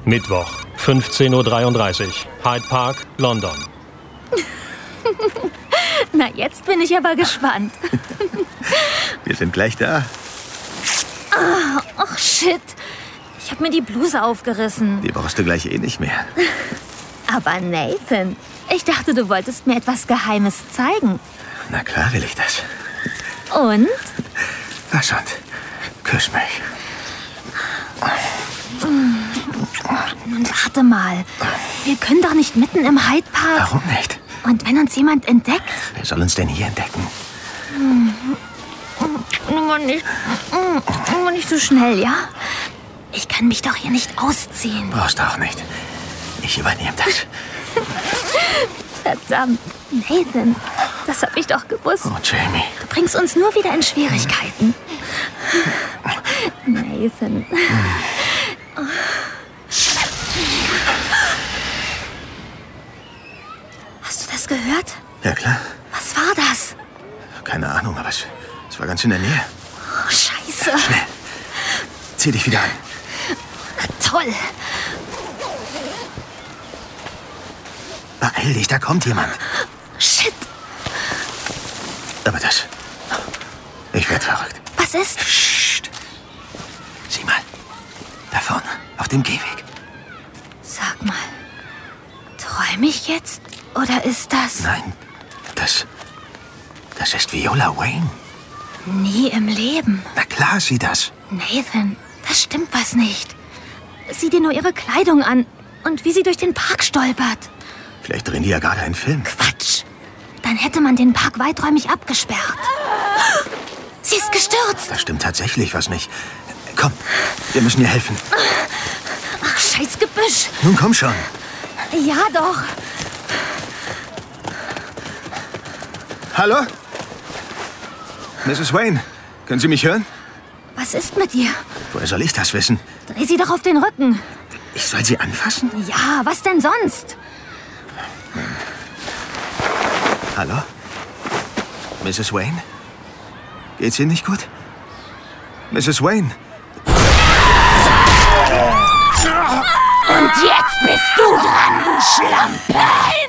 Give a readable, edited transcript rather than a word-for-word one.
Mittwoch, 15:33 Uhr, Hyde Park, London. Na, jetzt bin ich aber gespannt. Wir sind gleich da. Ach, shit. Ich habe mir die Bluse aufgerissen. Die brauchst du gleich eh nicht mehr. Aber Nathan, ich dachte, du wolltest mir etwas Geheimes zeigen. Na klar will ich das. Und? Na schon, küss mich. Nun, warte mal. Wir können doch nicht mitten im Hyde Park. Warum nicht? Und wenn uns jemand entdeckt? Wer soll uns denn hier entdecken? Nur nicht so schnell, ja? Ich kann mich doch hier nicht ausziehen. Brauchst du auch nicht. Ich übernehme das. Verdammt. Nathan, das hab ich doch gewusst. Oh, Jamie. Du bringst uns nur wieder in Schwierigkeiten. Nathan. Hast du das gehört? Ja, klar. Was war das? Keine Ahnung, aber es war ganz in der Nähe. Oh, Scheiße. Schnell. Zieh dich wieder an. Toll. Beeil dich, da kommt jemand. Shit. Aber das... Ich werd verrückt. Was ist? Psst. Sieh mal. Da vorne, auf dem Gehweg. Sag mal. Träume ich jetzt? Oder ist das... Nein, das ist Viola Wayne. Nie im Leben. Na klar, sieh das. Nathan, da stimmt was nicht. Sieh dir nur ihre Kleidung an und wie sie durch den Park stolpert. Vielleicht drehen die ja gerade einen Film. Quatsch. Dann hätte man den Park weiträumig abgesperrt. Sie ist gestürzt. Da stimmt tatsächlich was nicht. Komm, wir müssen ihr helfen. Ach, scheiß Gebüsch. Nun komm schon. Ja, doch. Hallo? Mrs. Wayne, können Sie mich hören? Was ist mit dir? Woher soll ich das wissen? Dreh sie doch auf den Rücken. Ich soll Sie anfassen? Ja, was denn sonst? Hallo? Mrs. Wayne? Geht's Ihnen nicht gut? Mrs. Wayne? Und jetzt bist du dran, du Schlampe!